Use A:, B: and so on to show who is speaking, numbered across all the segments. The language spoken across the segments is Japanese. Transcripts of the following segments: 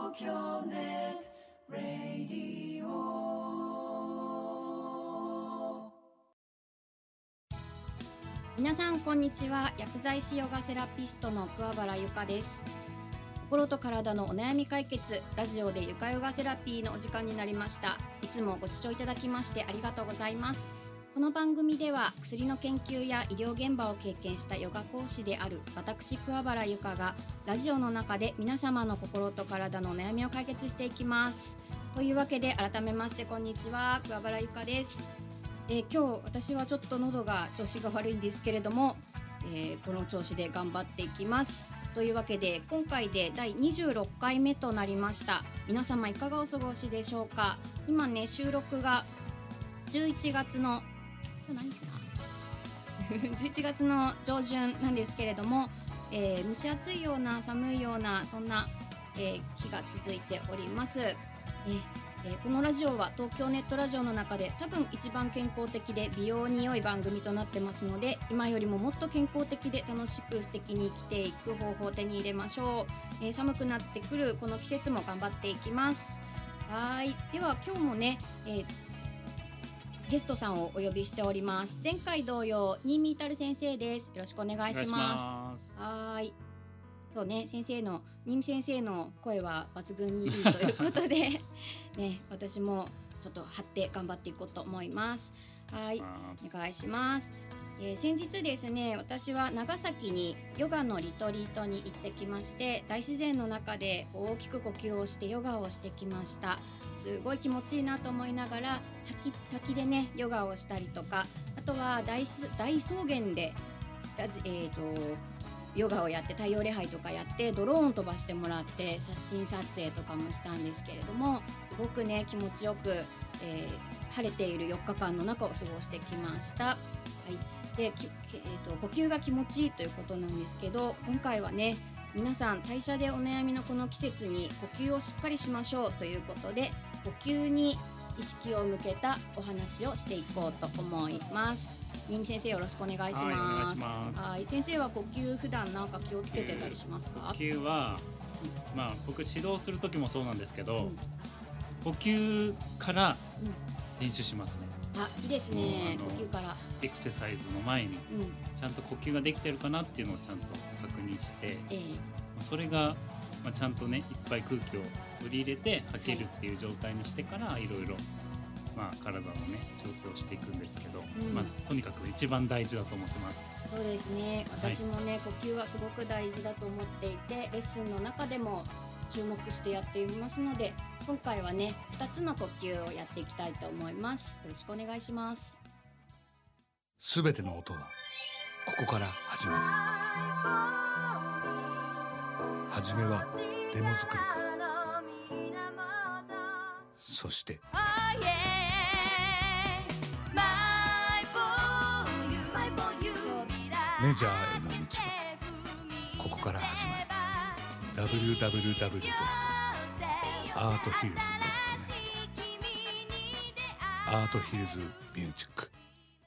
A: 東京ネットラディオ。
B: 皆さんこんにちは。薬剤師ヨガセラピストの桑原由香です。心と体のお悩み解決、ラジオでゆかヨガセラピーのお時間になりました。いつもご視聴いただきましてありがとうございます。この番組では薬の研究や医療現場を経験したヨガ講師である私桑原由香がラジオの中で皆様の心と体のお悩みを解決していきます。というわけで改めましてこんにちは、桑原由香です。今日私はちょっと喉が調子が悪いんですけれども、この調子で頑張っていきます。というわけで今回で第26回目となりました。皆様いかがお過ごしでしょうか。今ね、収録が11月の今日何日だ11月の上旬なんですけれども、蒸し暑いような寒いようなそんな、日が続いております。このラジオは東京ネットラジオの中で多分一番健康的で美容に良い番組となってますので、今よりももっと健康的で楽しく素敵に生きていく方法を手に入れましょう。寒くなってくるこの季節も頑張っていきます。はい、では今日もね、ゲストさんをお呼びしております。前回同様新見至先生です。よろしくお願いします。はい、今日ね、新見先生の声は抜群にいいということでね、私もちょっと張って頑張っていこうと思います。はい、お願いします。先日ですね、私は長崎にヨガのリトリートに行ってきまして、大自然の中で大きく呼吸をしてヨガをしてきました。すごい気持ちいいなと思いながら滝でねヨガをしたりとか、あとは大草原でヨガをやって、太陽礼拝とかやってドローン飛ばしてもらって写真撮影とかもしたんですけれども、すごくね気持ちよく、晴れている4日間の中を過ごしてきました。はい、で呼吸が気持ちいいということなんですけど、今回はね皆さん代謝でお悩みのこの季節に呼吸をしっかりしましょうということで、呼吸に意識を向けたお話をしていこうと思います。新見先生よろしくお願いします。はい、先生は呼吸普段なんか気をつけてたりしますか？
C: 呼吸は、僕指導する時もそうなんですけど、呼吸から練習しますね。
B: いいですね。呼吸から
C: エクササイズの前に、ちゃんと呼吸ができてるかなっていうのをちゃんと確認して、それが、ちゃんとねいっぱい空気を取り入れて吐けるっていう状態にしてから、いろいろ体のね調整をしていくんですけど、とにかく一番大事だと思ってます。
B: そうですね、私もね、呼吸はすごく大事だと思っていて、レッスンの中でも注目してやっていますので、今回はね2つの呼吸をやっていきたいと思います。よろしくお願いします。
D: すべての音はここから始まる。はじめはデモ作りから、そしてメジャーへの道もここから始まる。 www.arthhills.net アートヒルズミュージック。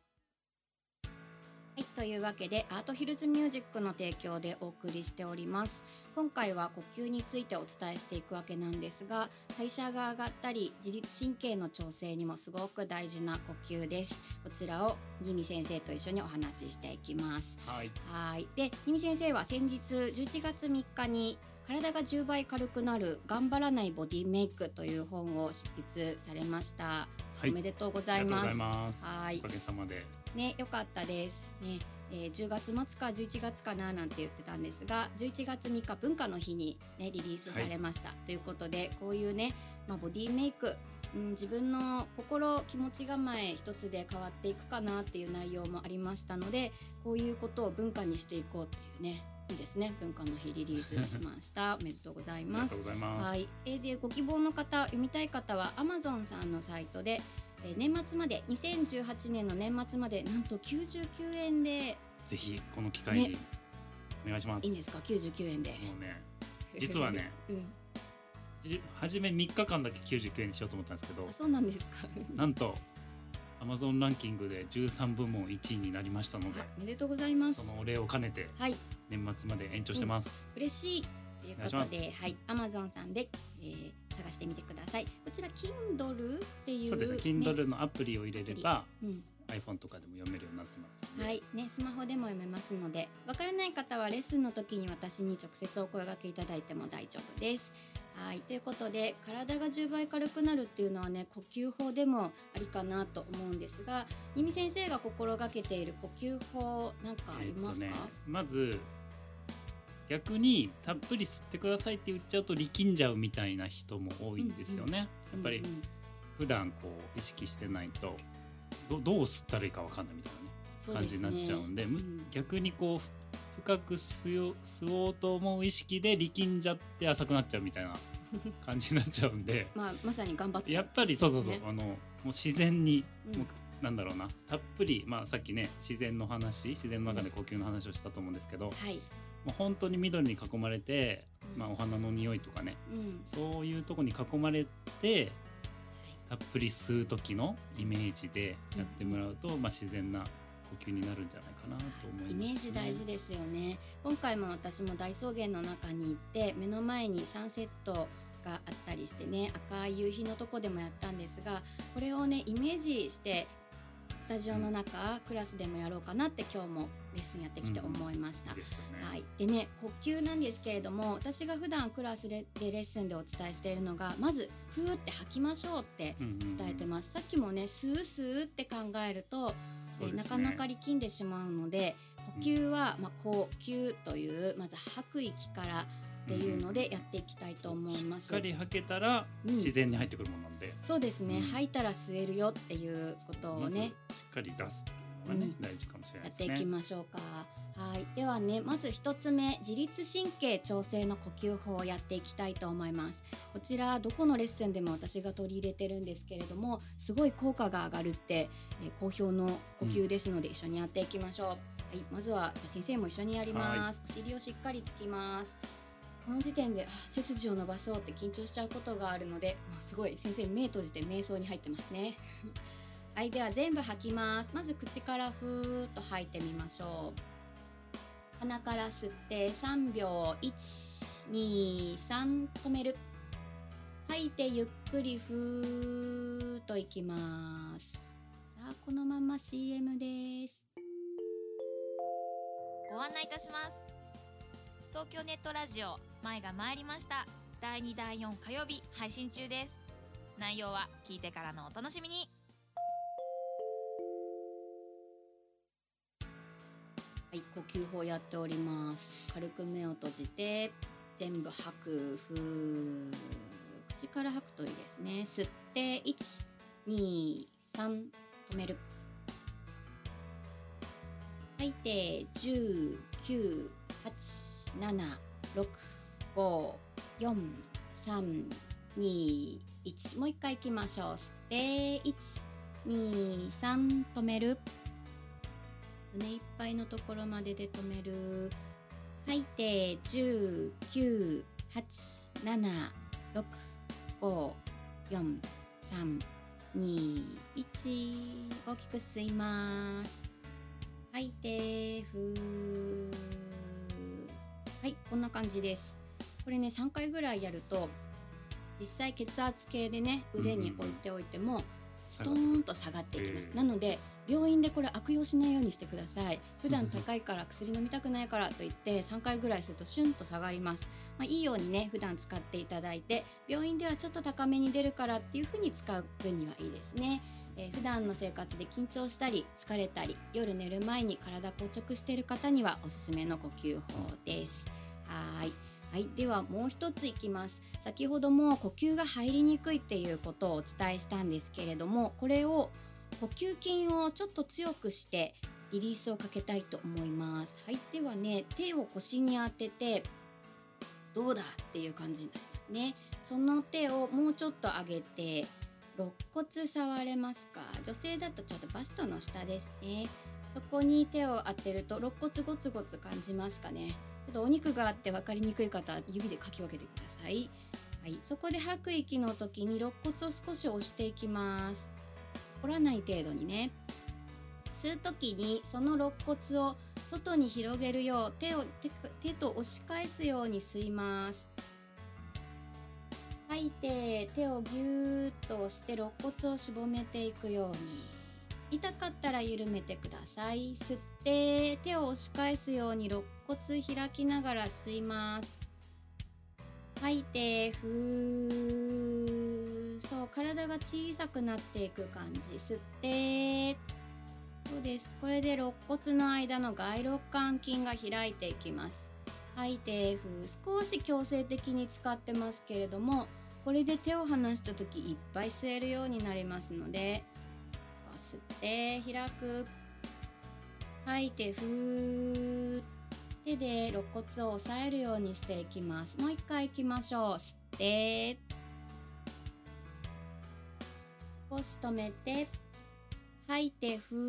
B: はい、というわけでアートヒルズミュージックの提供でお送りしております。今回は呼吸についてお伝えしていくわけなんですが、代謝が上がったり自律神経の調整にもすごく大事な呼吸です。こちらを新見先生と一緒にお話ししていきます。はい、で新見先生は先日11月3日に体が10倍軽くなる頑張らないボディメイクという本を執筆されました。おめでとうございます。
C: はい、おかげさまで
B: ね、よかったですね。10月末か11月かななんて言ってたんですが、11月3日文化の日に、ね、リリースされました、ということで、こういうね、ボディメイク、自分の気持ち構え一つで変わっていくかなっていう内容もありましたので、こういうことを文化にしていこうっていうね、いいですね。文化の日リリースしましたおめでとうございます。はい、でご希望の方、読みたい方は Amazon さんのサイトで年末まで2018年の年末までなんと99円で、
C: ぜひこの機会にお願いします。
B: いいんですか99円で。
C: もうね、実はね、初め3日間だけ99円にしようと思ったんですけど、
B: そうなんですか
C: なんとAmazon ランキングで13部門1位になりましたので、
B: おめでとうございます。
C: そのお礼を兼ねて年末まで延長してます。
B: 嬉しい。 ということで、はい、Amazon さんで、探してみてください。こちら Kindle っていう、ね、
C: そうですね。Kindle のアプリを入れれば、
B: うん
C: iPhone とかでも読めるようになってますので、
B: はいね、スマホでも読めますので、わからない方はレッスンの時に私に直接お声掛けいただいても大丈夫です。はい、ということで体が10倍軽くなるっていうのはね、呼吸法でもありかなと思うんですが、新見先生が心がけている呼吸法なんかありますか？
C: まず逆にたっぷり吸ってくださいって言っちゃうと力んじゃうみたいな人も多いんですよね、やっぱり普段こう意識してないとどう吸ったらいいか分かんないみたいな、感じになっちゃうんで、逆にこう深く吸おうと思う意識で力んじゃって浅くなっちゃうみたいな感じになっちゃうんで
B: まさに頑張っちゃう、
C: やっぱりそうもう自然に、もうなんだろうな、たっぷり、さっきね自然の中で呼吸の話をしたと思うんですけど、もう本当に緑に囲まれて、お花の匂いとかね、そういうとこに囲まれてたっぷり吸う時のイメージでやってもらうと、自然な呼吸になるんじゃないかなと思います、ね、
B: イメージ大事ですよね。今回も私も大草原の中に行って目の前にサンセットがあったりしてね、赤い夕日のとこでもやったんですが、これをねイメージしてスタジオの中、クラスでもやろうかなって今日もレッスンやってきて思いました、はい、でね、呼吸なんですけれども、私が普段クラスでレッスンでお伝えしているのが、まずふーって吐きましょうって伝えてます、さっきもね吸うって考えるとなかなか力んでしまうので、呼吸は、呼吸というまず吐く息からっていうのでやっていきたいと思います。
C: しっかり吐けたら自然に入ってくるものなんで、
B: そうですね、吐いたら吸えるよっていうことをね、
C: しっかり出すのがね、大事かもしれないですね。
B: やっていきましょうか。はい、ではね、まず一つ目、自律神経調整の呼吸法をやっていきたいと思います。こちらどこのレッスンでも私が取り入れてるんですけれども、すごい効果が上がるって、好評の呼吸ですので、一緒にやっていきましょう。はい、まずはじゃあ先生も一緒にやります。お尻をしっかりつきます。この時点で背筋を伸ばそうって緊張しちゃうことがあるので、もうすごい先生目閉じて瞑想に入ってますねはい、では全部吐きます。まず口からふーっと吐いてみましょう。鼻から吸って3秒、1、2、3、止める。吐いてゆっくりふーっといきます。さあ、このまま CM です。
E: ご案内いたします。東京ネットラジオ前が参りました。第2第4火曜日配信中です。内容は聞いてからのお楽しみに。
B: はい、呼吸法やっております。軽く目を閉じて全部吐く、ふー、口から吐くといいですね。吸って1、2、3、止める。吐いて10、9、8、7、6、5、4、3、2、1。もう一回いきましょう。吸って1、2、3、止める。胸いっぱいのところまでで止める。吐いて10、9、8、7、6、5、4、3、2、1。大きく吸います。吐いてふー。はい、こんな感じです。これね3回ぐらいやると実際血圧計でね腕に置いておいてもストーンと下がっていきます。なので病院でこれ悪用しないようにしてください。普段高いから薬飲みたくないからと言って3回ぐらいするとシュンと下がります。いいようにね普段使っていただいて、病院ではちょっと高めに出るからっていう風に使う分にはいいですね。普段の生活で緊張したり疲れたり夜寝る前に体硬直している方にはおすすめの呼吸法です。はい、ではもう一ついきます。先ほども呼吸が入りにくいっていうことをお伝えしたんですけれども、これを呼吸筋をちょっと強くしてリリースをかけたいと思います。はい、ではね手を腰に当ててどうだっていう感じになりますね。その手をもうちょっと上げて肋骨触れますか？女性だとちょっとバストの下ですね。そこに手を当てると肋骨ゴツゴツ感じますかね。ちょっとお肉があって分かりにくい方は指でかき分けてください。はい、そこで吐く息の時に肋骨を少し押していきます。折らない程度にね。吸う時にその肋骨を外に広げるよう手と押し返すように吸います。吐いて手をぎゅーっと押して肋骨をしぼめていくように。痛かったら緩めてください。吸って手を押し返すように肋骨開きながら吸います。吐いてふー。そう、体が小さくなっていく感じ。吸ってそうです。これで肋骨の間の外肋間筋が開いていきます。吐いてふー。少し強制的に使ってますけれども、これで手を離した時いっぱい吸えるようになりますので、吸って開く。吐いてふー。手で肋骨を押さえるようにしていきます。もう一回いきましょう。吸って少し止めて吐いてふ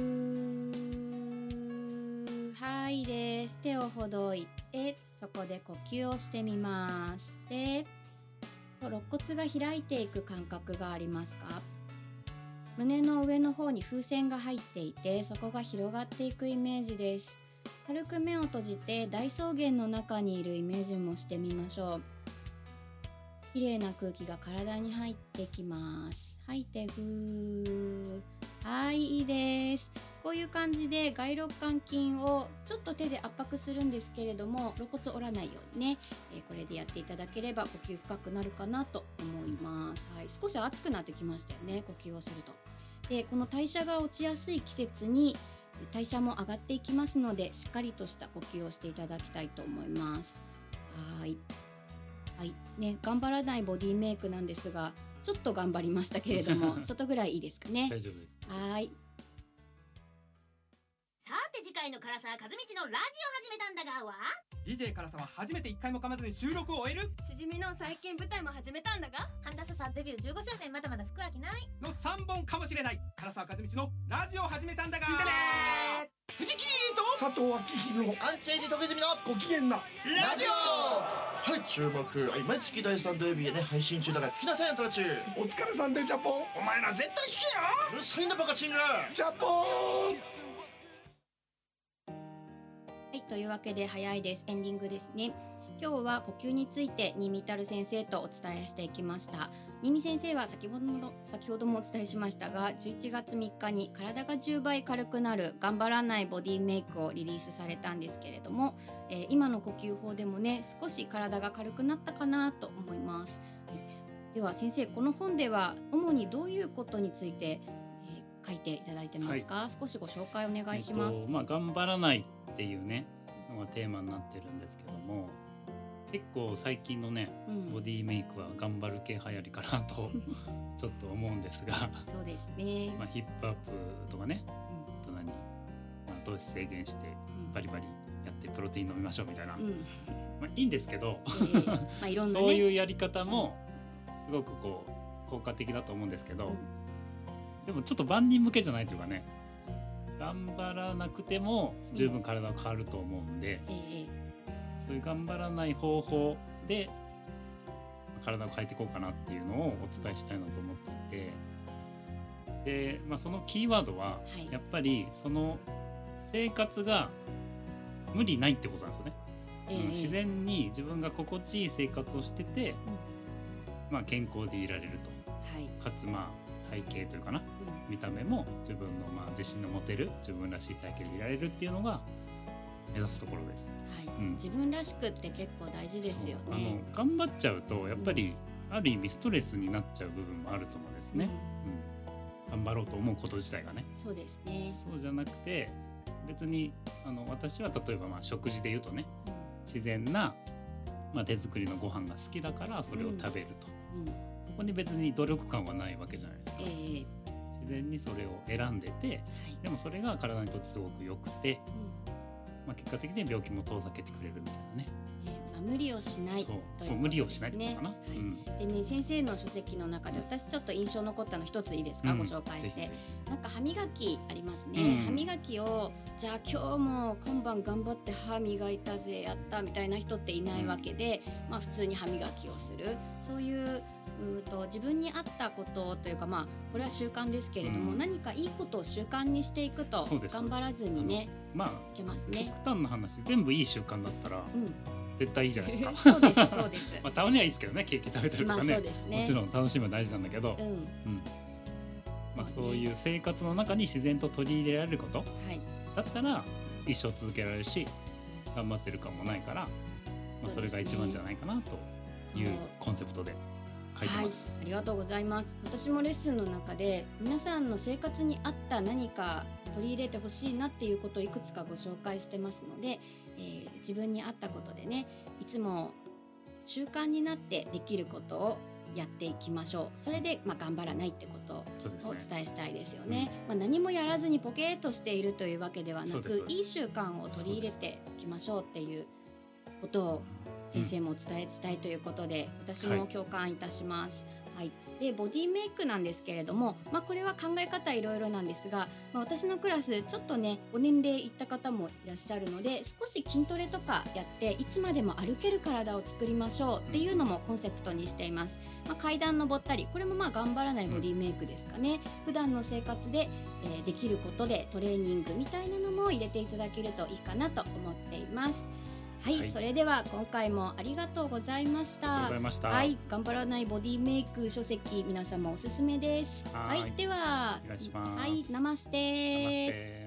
B: ー。はいです。手をほどいてそこで呼吸をしてみます。で、肋骨が開いていく感覚がありますか？胸の上の方に風船が入っていて、そこが広がっていくイメージです。軽く目を閉じて大草原の中にいるイメージもしてみましょう。綺麗な空気が体に入ってきます。吐いてふー。はい、いいです。こういう感じで外肋間筋をちょっと手で圧迫するんですけれども、肋骨折らないようにね、これでやっていただければ呼吸深くなるかなと思います。はい、少し熱くなってきましたよね、呼吸をすると。で、この代謝が落ちやすい季節に代謝も上がっていきますので、しっかりとした呼吸をしていただきたいと思います。はいね、頑張らないボディメイクなんですが、ちょっと頑張りましたけれどもちょっとぐらいいいですかね。
C: 大丈夫です。
B: はい。
F: さて次回の唐沢和道のラジオ始めたんだがは
G: DJ 唐沢初めて1回も噛まずに収録を終える。
H: しじみの最近舞台も始めたんだが、
F: 半田さんデビュー15周年まだまだ服飽きない
G: の3本かもしれない。唐沢和道のラジオ始めたんだが
I: 聞いてねー。
G: 藤木と
I: 佐藤明宏
J: アンチエイジ徳泉の
I: ご機嫌な
J: ラジオ。はい、注目。毎月第3土曜日へね配信中だから聞きなさいよ、トラチ。
I: お疲れさんでジャポン。
G: お前ら絶対聞けよ。
J: うるさいんだバカチンが。
I: ジャポン。
B: はい、というわけで早いです。エンディングですね。今日は呼吸について新見太先生とお伝えしていきました。新見先生は先ほどもお伝えしましたが、11月3日に体が10倍軽くなる頑張らないボディメイクをリリースされたんですけれども、今の呼吸法でもね少し体が軽くなったかなと思います。では先生、この本では主にどういうことについて、書いていただいてますか？少しご紹介お願いします。
C: 頑張らないっていうねのがテーマになってるんですけども、結構最近のね、ボディメイクは頑張る系流行りかなとちょっと思うんですが
B: そうですね、
C: ヒップアップとかね、大人に、糖質制限してバリバリやってプロテイン飲みましょうみたいな、いいんですけど、
B: いろんなね、
C: そういうやり方もすごくこう効果的だと思うんですけど、でもちょっと万人向けじゃないというかね、頑張らなくても十分体が変わると思うんで、そういう頑張らない方法で体を変えていこうかなっていうのをお伝えしたいなと思っていて、で、そのキーワードはやっぱりその生活が無理ないってことなんですよね。自然に自分が心地いい生活をしてて、健康でいられると、かつ体型というかな、見た目も自分の自信の持てる自分らしい体型でいられるっていうのが目指すところです。
B: 自分らしくって結構大事ですよね。
C: 頑張っちゃうとやっぱりある意味ストレスになっちゃう部分もあると思うんですね。頑張ろうと思うこと自体がね。
B: そうですね。
C: そうじゃなくて、別に私は例えば食事で言うとね、自然な、手作りのご飯が好きだからそれを食べると、そこに別に努力感はないわけじゃないですか。自然にそれを選んでて、でもそれが体にとってすごく良くて、結果的に病気も遠ざけてくれるみたいなね。
B: 無理をしないということですね。
C: 無理をしないってことかな。
B: でね、先生の書籍の中で私ちょっと印象残ったの一ついいですか、ご紹介して。なんか歯磨きありますね。歯磨きをじゃあ今日も今晩頑張って歯磨いたぜ、やったみたいな人っていないわけで、普通に歯磨きをする、そういう自分に合ったことというか、これは習慣ですけれども、何かいいことを習慣にしていくと頑張らずにね
C: まあ
B: いけますね。
C: 極端な話、全部いい習慣だったら、絶対いいじゃないですか。
B: そうですそうです。
C: まあたまにはいいですけどね、ケーキ食べたりとかね。
B: そうですね。
C: もちろん楽しみは大事なんだけど、まあそういう生活の中に自然と取り入れられること、だったら一生続けられるし、頑張ってる感もないから、まあそれが一番じゃないかなというコンセプトで書いてます。
B: ありがとうございます。私もレッスンの中で皆さんの生活に合った何か取り入れてほしいなっていうことをいくつかご紹介してますので、自分に合ったことでね、いつも習慣になってできることをやっていきましょう。それで、頑張らないってことをお伝えしたいですよね。何もやらずにポケーっとしているというわけではなく、いい習慣を取り入れていきましょうっていうことを先生もお伝えしたいということで、私も共感いたします。でボディメイクなんですけれども、これは考え方いろいろなんですが、私のクラスちょっとねお年齢いった方もいらっしゃるので、少し筋トレとかやっていつまでも歩ける体を作りましょうっていうのもコンセプトにしています。階段登ったり、これも頑張らないボディメイクですかね。普段の生活で、できることでトレーニングみたいなのも入れていただけるといいかなと思っています。それでは今回もありがとうございました。頑張らないボディメイク書籍、皆様おすすめです。では、
C: お願いします。
B: ナマステ。